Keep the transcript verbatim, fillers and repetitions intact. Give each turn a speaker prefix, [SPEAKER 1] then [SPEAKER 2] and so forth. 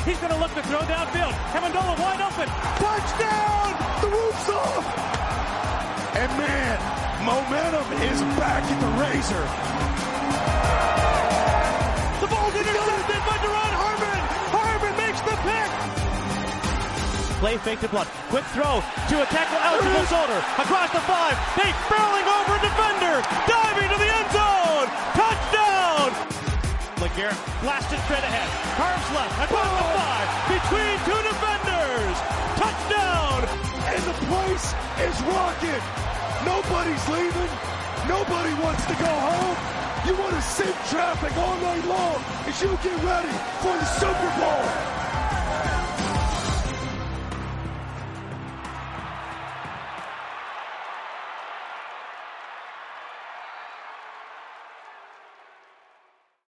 [SPEAKER 1] He's going to look to throw downfield. Amendola wide open. Touchdown! The roof's off!
[SPEAKER 2] And man, momentum is back at the Razor.
[SPEAKER 1] The ball's intercepted by Duron Harmon. Harmon makes the pick. Play fake to Blunt. Quick throw to a tackle eligible shoulder. Across the five. They barreling over a defender. Diving to the end zone. Touchdown! LeGarrette blasted straight ahead. Carves left. Across the five. Between two defenders. Touchdown!
[SPEAKER 2] And the place is rocking. Nobody's leaving. Nobody wants to go home. You want to sit traffic all night long as you get ready for the Super Bowl.